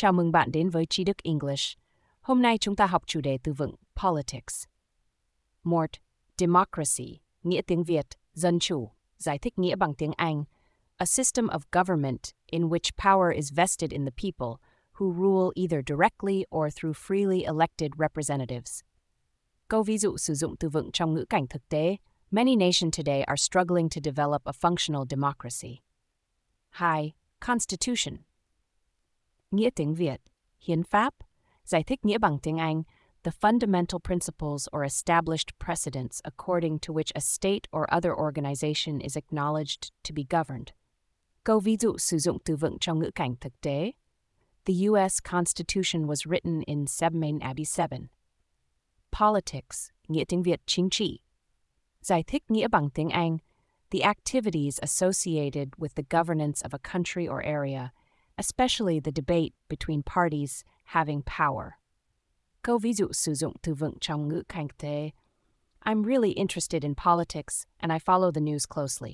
Chào mừng bạn đến với Tri Đức English. Hôm nay chúng ta học chủ đề từ vựng politics. Mort, democracy, nghĩa tiếng Việt, dân chủ, giải thích nghĩa bằng tiếng Anh. A system of government in which power is vested in the people, who rule either directly or through freely elected representatives. Câu ví dụ sử dụng từ vựng trong ngữ cảnh thực tế. Many nations today are struggling to develop a functional democracy. 2. Constitution. Nghĩa tiếng Việt, hiến pháp, giải thích nghĩa bằng tiếng Anh, the fundamental principles or established precedents according to which a state or other organization is acknowledged to be governed. Câu ví dụ sử dụng từ vựng trong ngữ cảnh thực tế. The U.S. Constitution was written in 1787. Politics, nghĩa tiếng Việt, chính trị. Giải thích nghĩa bằng tiếng Anh, the activities associated with the governance of a country or area, especially the debate between parties having power. Câu ví dụ sử dụng từ vựng trong ngữ cảnh thực tế. I'm really interested in politics and I follow the news closely.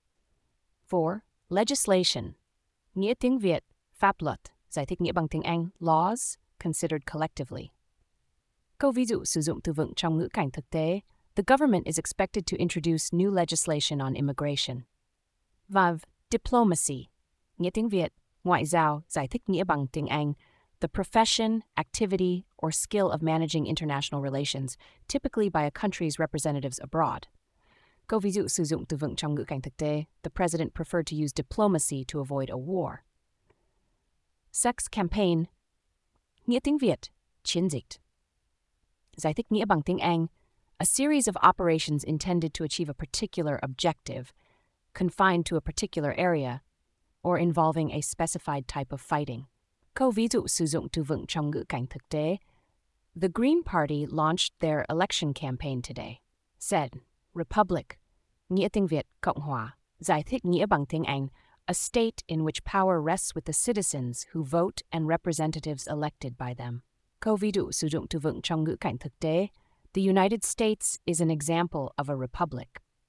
4. Legislation. Nghĩa tiếng Việt, pháp luật. Giải thích nghĩa bằng tiếng Anh, laws, considered collectively. Câu ví dụ sử dụng từ vựng trong ngữ cảnh thực tế. The government is expected to introduce new legislation on immigration. 5. Diplomacy. Nghĩa tiếng Việt, ngoại giao, giải thích nghĩa bằng tiếng Anh, the profession, activity, or skill of managing international relations, typically by a country's representatives abroad. Câu ví dụ sử dụng từ vựng trong ngữ cảnh thực tế. The president preferred to use diplomacy to avoid a war. Sex campaign. Nghĩa tiếng Việt, chiến dịch. Giải thích nghĩa bằng tiếng Anh, a series of operations intended to achieve a particular objective, confined to a particular area, or involving a specified type of fighting. Câu ví dụ sử dụng từ vựng trong ngữ cảnh thực tế. The Green Party launched their election campaign today. Said, Republic, nghĩa tiếng Việt, Cộng hòa. Giải thích nghĩa bằng tiếng Anh, a state in which power rests with the citizens who vote and representatives elected by them. Câu ví dụ sử dụng từ vựng trong ngữ cảnh thực tế. The United States is an example of a republic.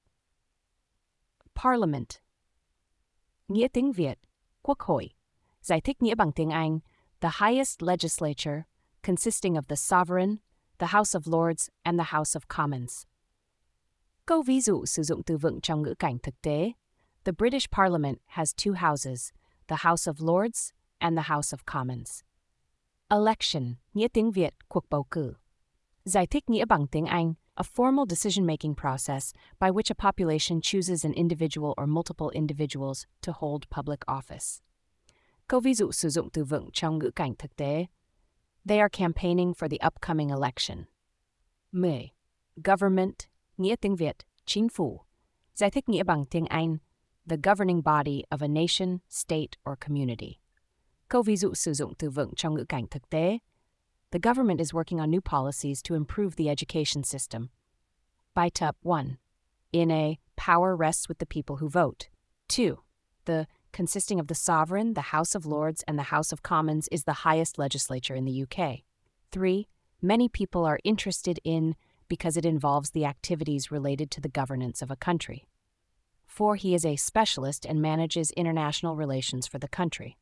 Parliament. Nghĩa tiếng Việt, Quốc hội. Giải thích nghĩa bằng tiếng Anh, the highest legislature, consisting of the sovereign, the House of Lords, and the House of Commons. Câu ví dụ sử dụng từ vựng trong ngữ cảnh thực tế. The British Parliament has two houses, the House of Lords and the House of Commons. Election, nghĩa tiếng Việt, cuộc bầu cử. Giải thích nghĩa bằng tiếng Anh, a formal decision-making process by which a population chooses an individual or multiple individuals to hold public office. Câu ví dụ sử dụng từ vựng trong ngữ cảnh thực tế. They are campaigning for the upcoming election. 10. Government, nghĩa tiếng Việt, chính phủ. Giải thích nghĩa bằng tiếng Anh, the governing body of a nation, state, or community. Câu ví dụ sử dụng từ vựng trong ngữ cảnh thực tế. The government is working on new policies to improve the education system. Bite-up 1. In a, power rests with the people who vote. 2. The, consisting of the sovereign, the House of Lords, and the House of Commons is the highest legislature in the UK. 3. Many people are interested in because it involves the activities related to the governance of a country. 4. He is a specialist and manages international relations for the country.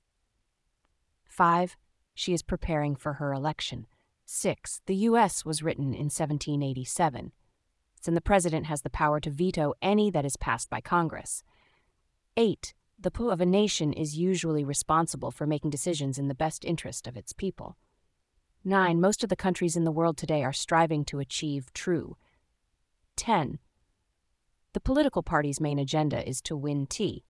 5. She is preparing for her election. 6. The U.S. was written in 1787, and the president has the power to veto any that is passed by Congress. 8. The people of a nation is usually responsible for making decisions in the best interest of its people. 9. Most of the countries in the world today are striving to achieve true. 10. The political party's main agenda is to win tea.